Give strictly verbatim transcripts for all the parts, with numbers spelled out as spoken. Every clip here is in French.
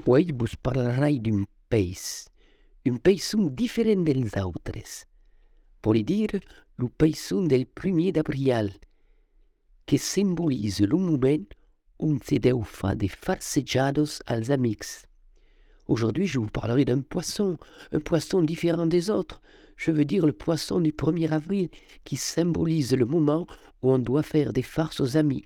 Uei vos parlerai d'un pais, un païson diferent dels autres. Voli dir, lo païson del premier d'abril, que symbolise le moment on se deu fa des farsejados als amics. Aujourd'hui, je vous parlerai d'un poisson, un poisson différent des autres. Je veux dire le poisson du premier avril qui symbolise le moment où on doit faire des farces aux amis.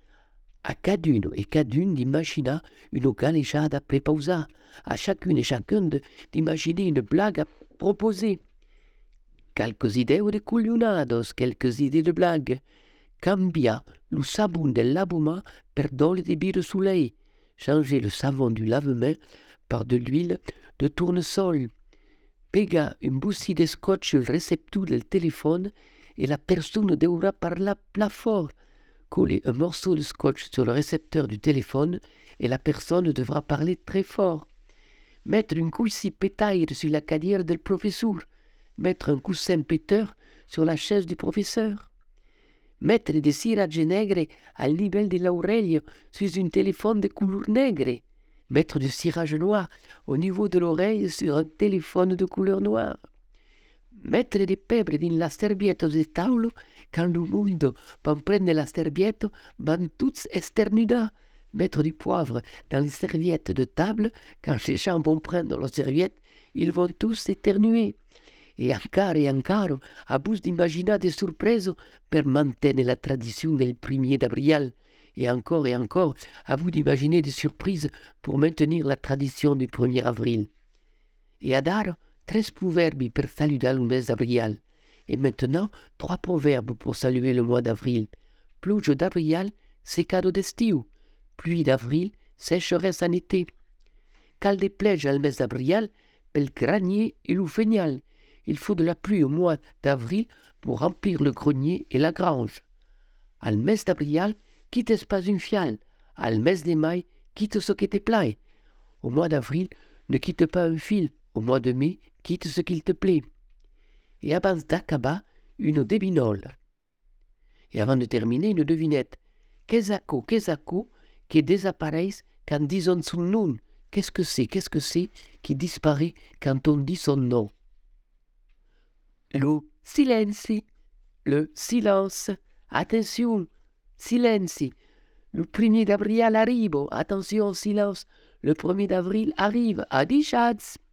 À cadune et cadune d'imaginer une galejada prépausée, à chacune et chacun d'imaginer une blague à proposer. Quelques idées de cuglionados, quelques idées de blagues. Cambia le savon de lavement per d'oli de bir soleil. Changer le savon du lave-main par de l'huile de tournesol. Pega un boussi de scotch au récepteur del téléphone et la personne devra parler plus fort. Coller un morceau de scotch sur le récepteur du téléphone et la personne devra parler très fort. Mettre une coussi pétaille sur la carrière del professeur. Mettre un coussin péteur sur la chaise du professeur. Mettre des ciraggi negres al niveau de l'oreille sur un téléphone de couleur nègre. Mettre du cirage noir au niveau de l'oreille sur un téléphone de couleur noire. Mettre des pebres dans la serviette de taulo quand le monde va prendre la serviette van tous esternudar. Mettre du poivre dans les serviettes de table quand les gens vont prendre leurs serviettes, ils vont tous éternuer. Et encore et encore, à bout d'imaginer des surprises pour maintenir la tradition del premier d'avril. Et encore et encore, à vous d'imaginer des surprises pour maintenir la tradition du premier avril. Et à dar, tres proverbes pour saluer le mois d'avril. Et maintenant, trois proverbes pour saluer le mois d'avril. Pluie d'avril, secado d'estiu. Pluie d'avril, sécheresse en été. Calde plage al mois d'avril, pel granier et le feignal. Il faut de la pluie au mois d'avril pour remplir le grenier et la grange. Al mes d'avril, quittes pas une fiale. Al mes de mai, quitte ce qui te plaît. Au mois d'avril, ne quitte pas un fil. Au mois de mai, quitte ce qu'il te plaît. Et avant d'acabar, une devinole. Et avant de terminer, une devinette. Qu'est-ce qu'est-ce qui disparaît quand disons son nom? Qu'est-ce que c'est? Qu'est-ce que c'est qui disparaît quand on dit son nom? Le silenci, le silence. Attention, silenci. Le premier d'avril arrive. Attention, silence. Le premier d'avril arrive. Adi chats.